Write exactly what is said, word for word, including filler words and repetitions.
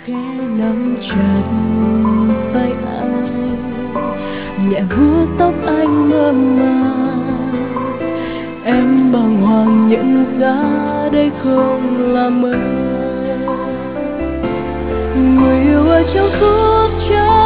khẽ nắm chặt vai anh, nhẹ vuốt tóc anh mơ màng. Em bàng hoàng nhận ra đây không là mơ. Người yêu ở trong phút chốc